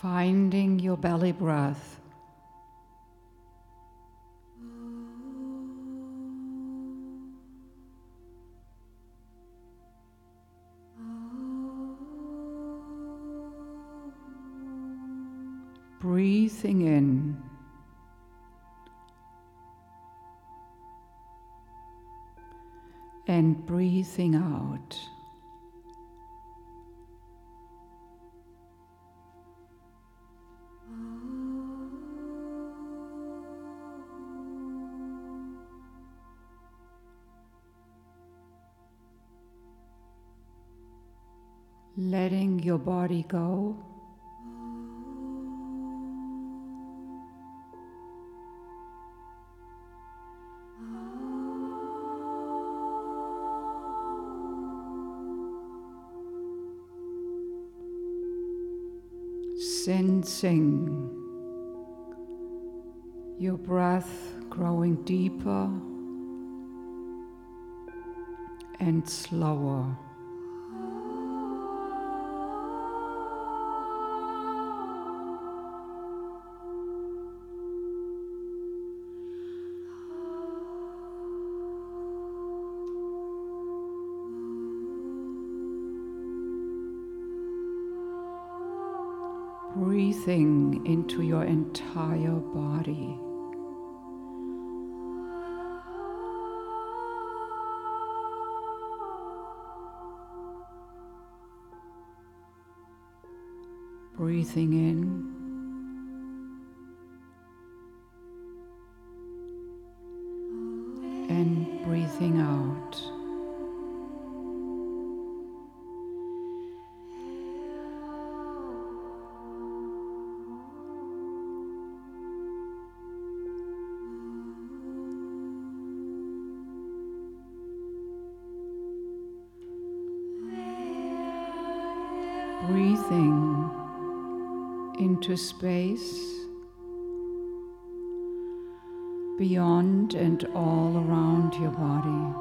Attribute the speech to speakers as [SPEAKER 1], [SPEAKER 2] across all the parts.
[SPEAKER 1] finding your belly breath. Breathing in and breathing out. Letting your body go. Sensing your breath growing deeper and slower. Breathing into your entire body. Breathing in and breathing out. Breathing into space beyond and all around your body.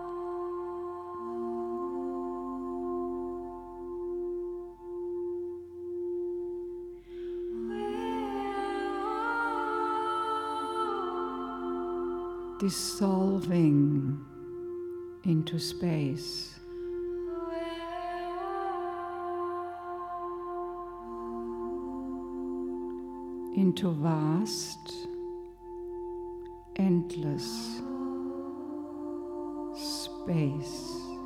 [SPEAKER 1] Dissolving into space. Into vast, endless space.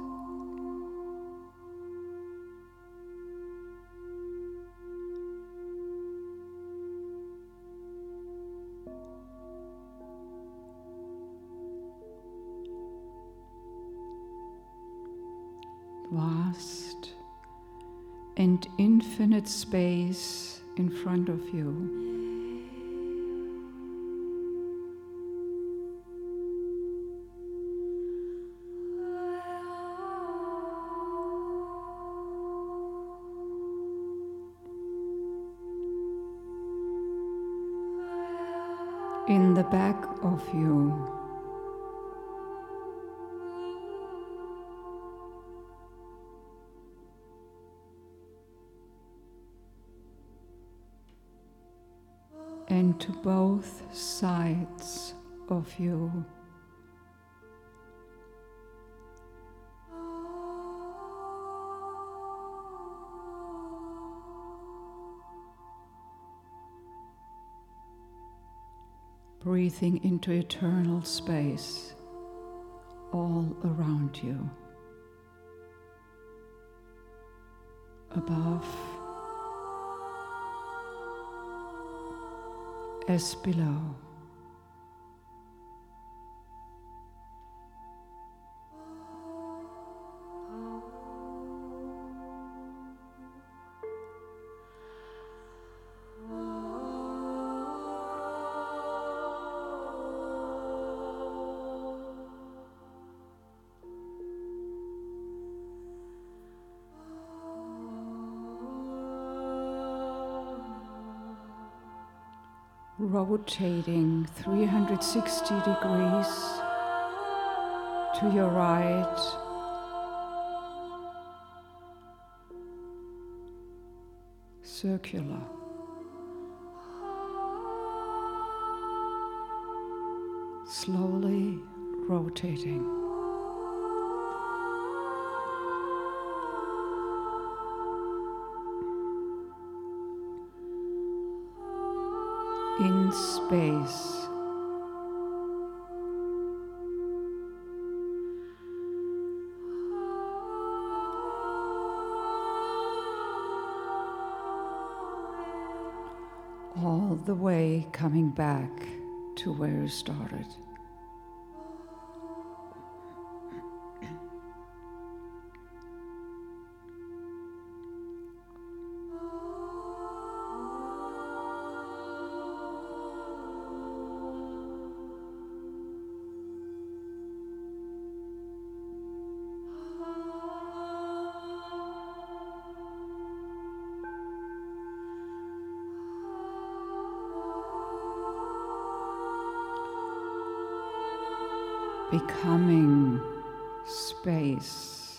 [SPEAKER 1] Vast and infinite space in front of you. In the back of you. And to both sides of you. Breathing into eternal space all around you. Above as below. Rotating 360 degrees to your right, circular. slowly rotating. In space, all the way coming back to where you started. Becoming space,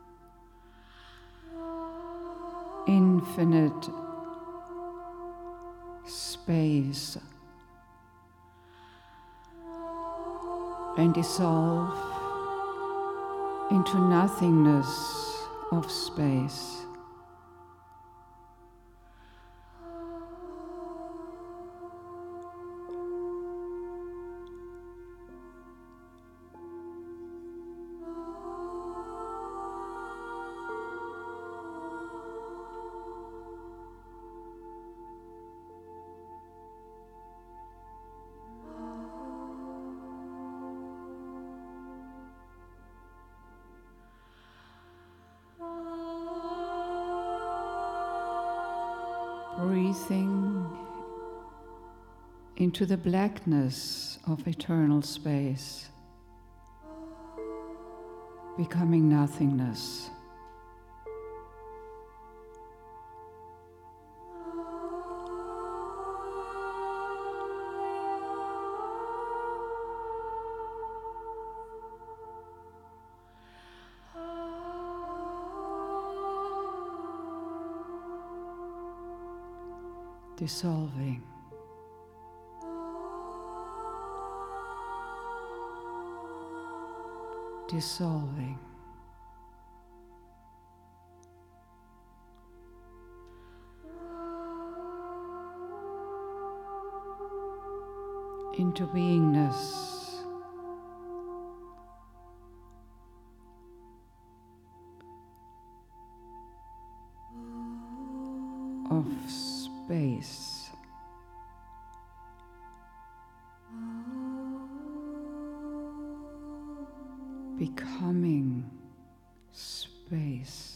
[SPEAKER 1] infinite space, and dissolve into nothingness of space. Breathing into the blackness of eternal space, becoming nothingness. Dissolving. Dissolving. Into beingness. Of space. Becoming space.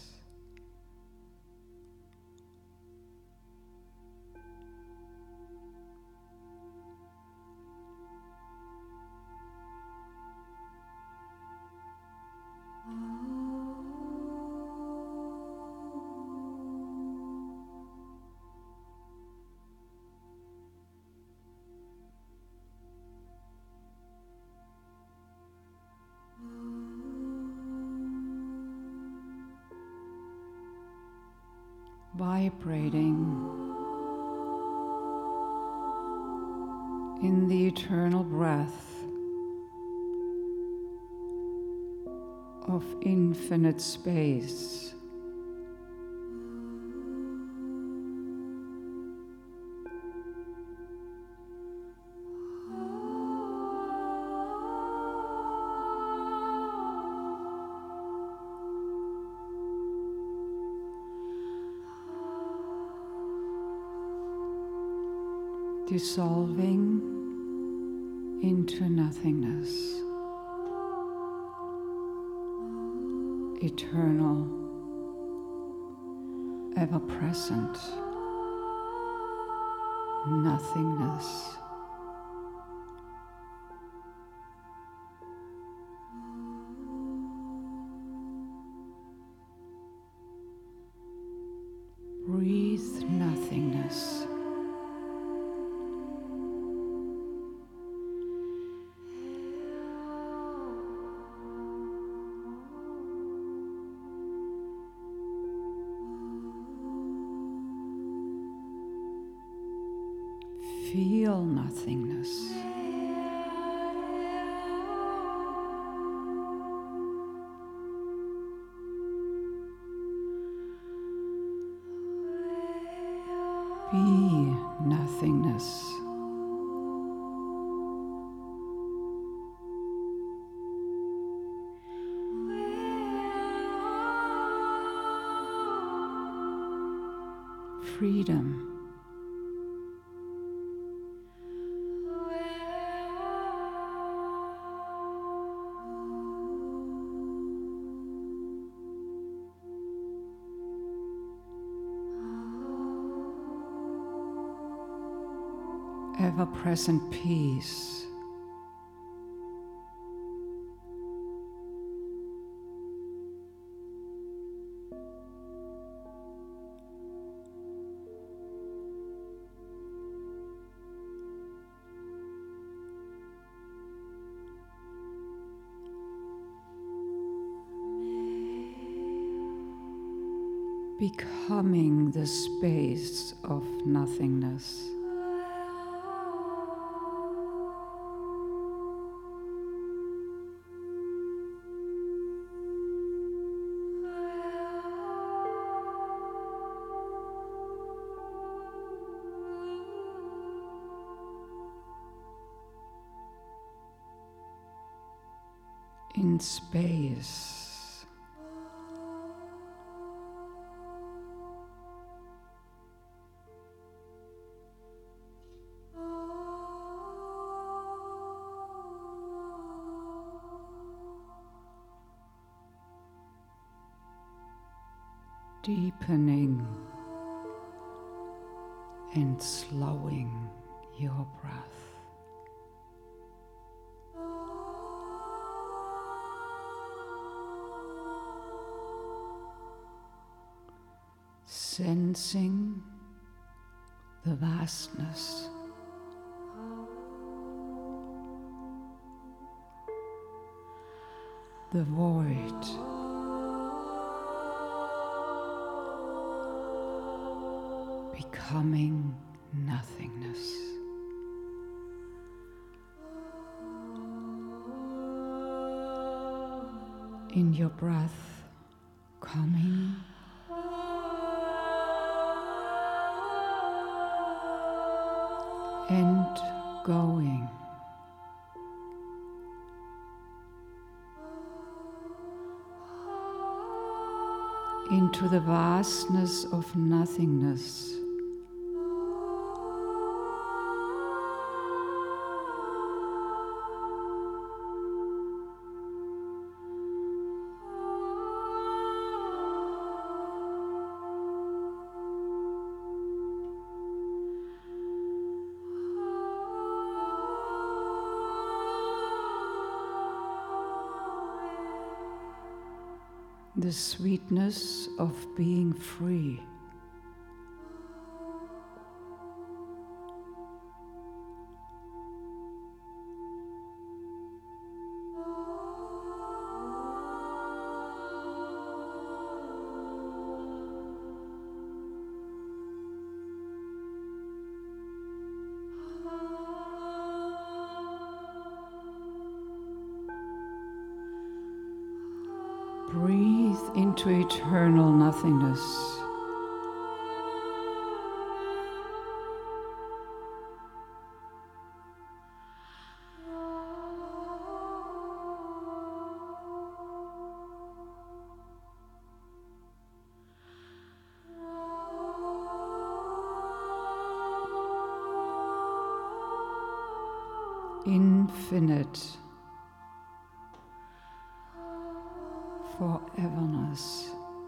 [SPEAKER 1] Vibrating in the eternal breath of infinite space. Dissolving into nothingness, eternal, ever-present nothingness. Breathe nothingness. Feel nothingness. Be nothingness. Freedom. Ever-present peace. Becoming the space of nothingness. In space. Deepening and slowing your breath. Sensing the vastness. The void. Becoming nothingness. In your breath, coming and going. Into the vastness of nothingness. The sweetness of being free. Breathe into eternal nothingness. Infinite foreverness.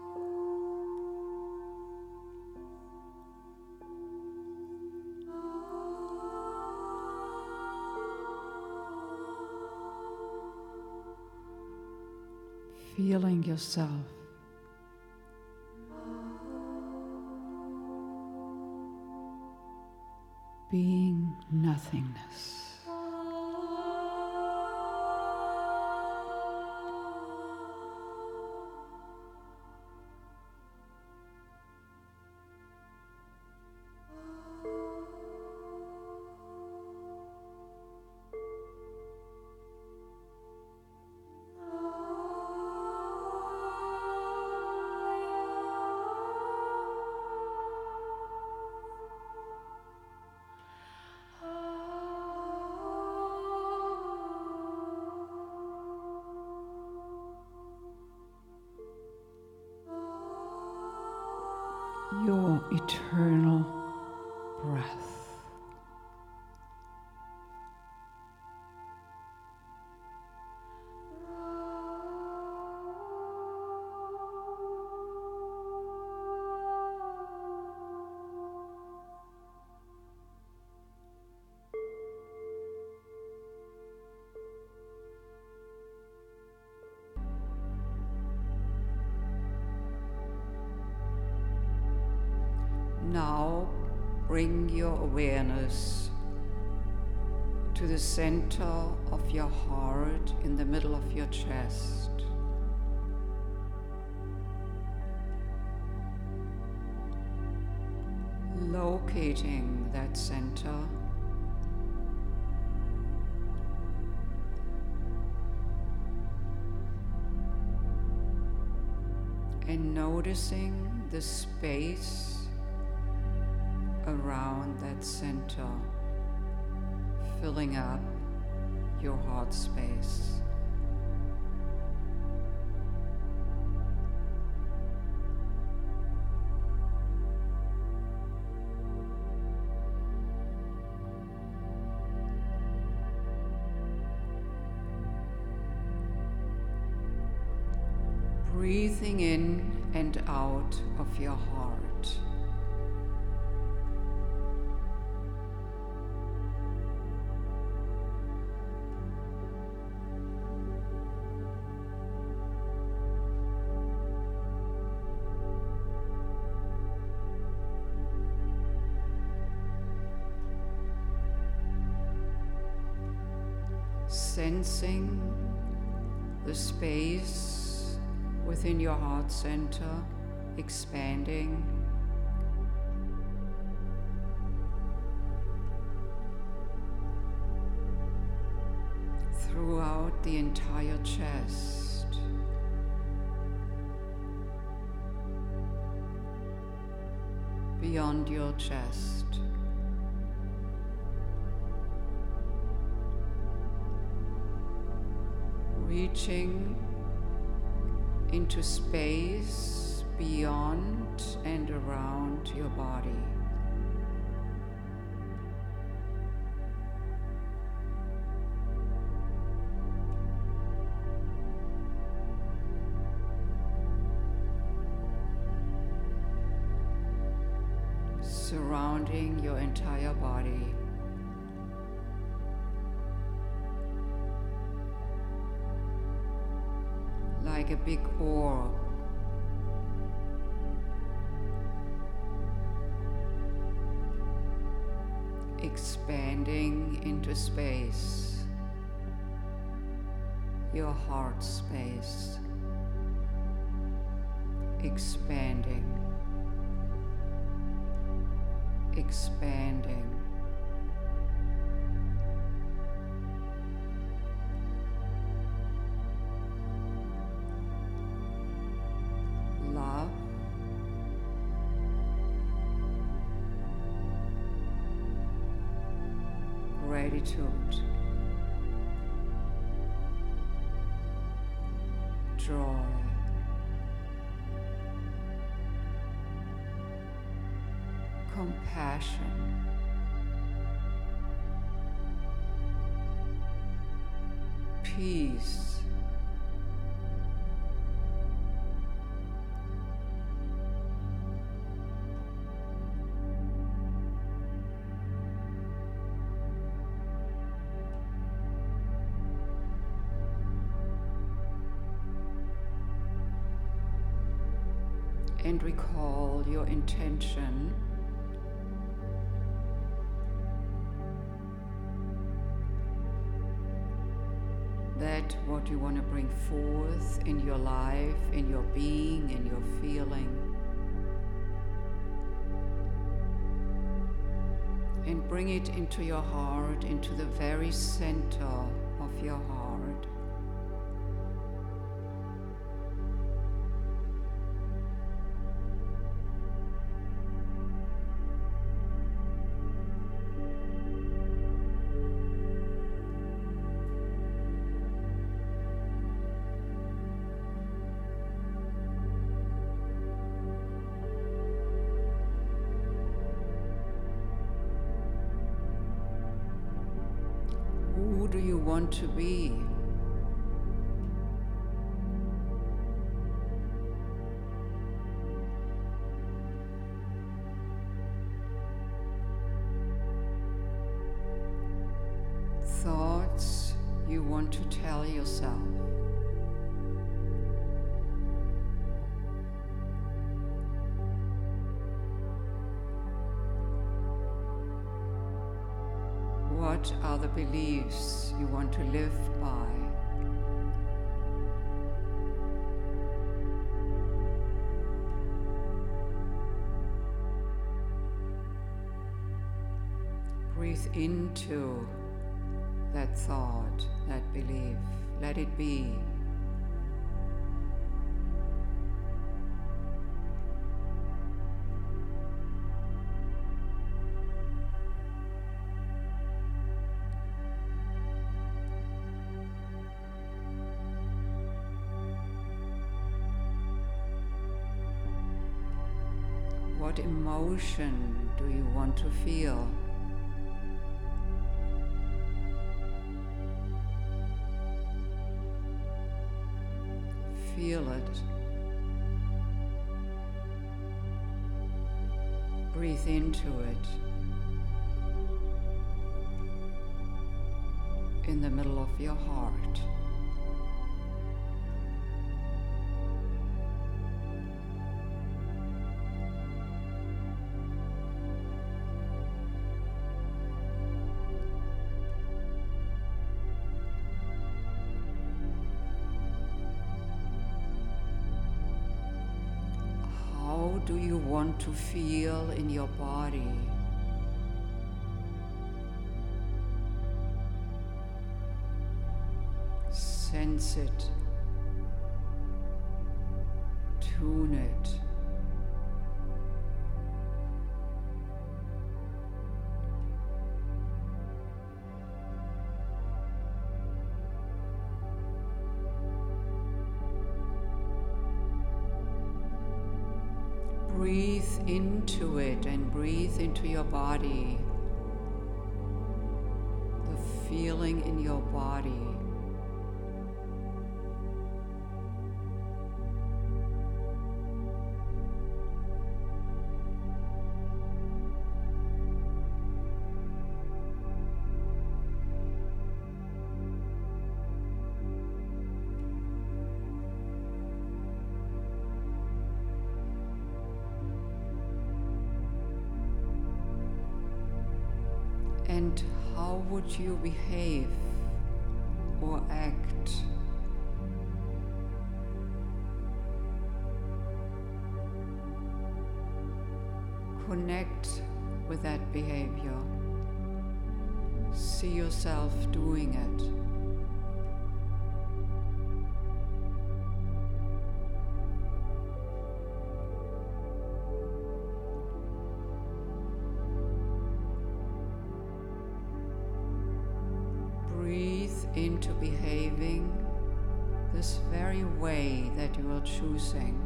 [SPEAKER 1] Feeling yourself being nothingness. your eternal breath. Now bring your awareness to the center of your heart in the middle of your chest. Locating that center, and noticing the space around that center, filling up your heart space. Breathing in and out of your heart. Sensing the space within your heart center expanding, throughout the entire chest, beyond your chest. Reaching into space beyond and around your body. Surrounding your entire body. Like a big orb, expanding into space, your heart space, expanding, expanding. Love, gratitude, joy, compassion, peace, and recall your intention that what you want to bring forth in your life, in your being, in your feeling, and bring it into your heart, into the very center of your heart. Who do you want to be? Thoughts you want to tell yourself. What are the beliefs you want to live by? Breathe into that thought, that belief. Let it be. What emotion do you want to feel? Feel it. Breathe into it. In the middle of your heart. How do you want to feel in your body? Sense it. Tune it. Breathe into it and breathe into your body. The feeling in your body. And how would you behave or act? Connect with that behavior. See yourself doing it. Breathe into behaving this very way that you are choosing.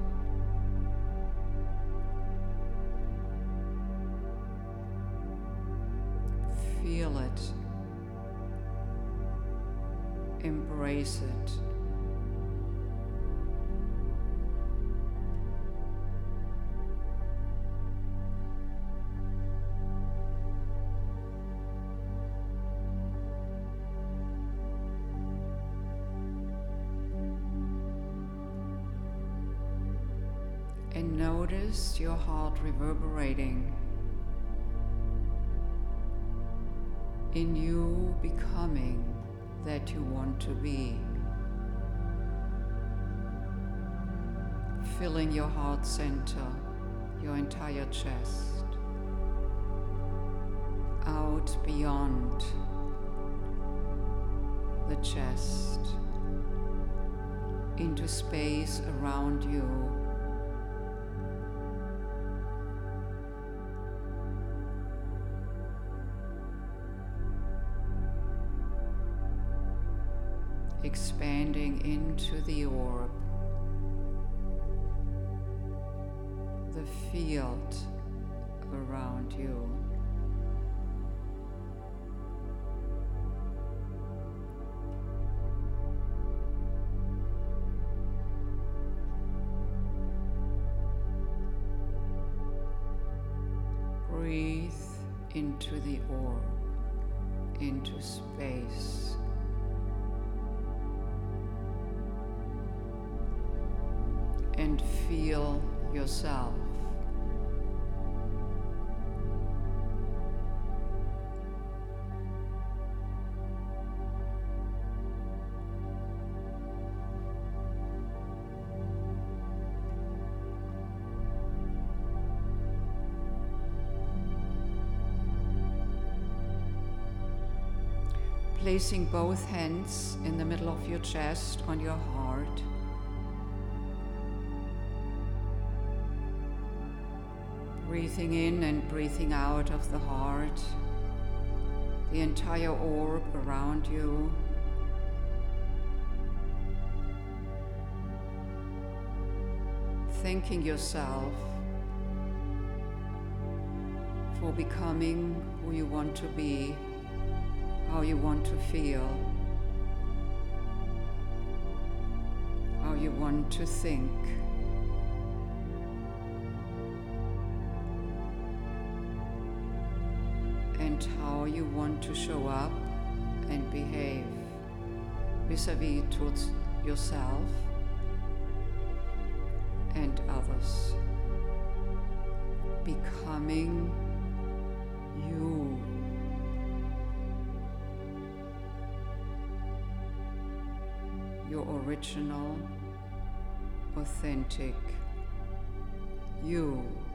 [SPEAKER 1] Feel it. Embrace it. And notice your heart reverberating in you becoming that you want to be. Filling your heart center, your entire chest, out beyond the chest, into space around you. Expanding into the orb, the field around you. breathe into the orb, into space. And feel yourself. Placing both hands in the middle of your chest on your heart. Breathing in and breathing out of the heart, the entire orb around you. Thanking yourself for becoming who you want to be, how you want to feel, how you want to think. And how you want to show up and behave vis-a-vis towards yourself and others. Becoming you. Your original, authentic you.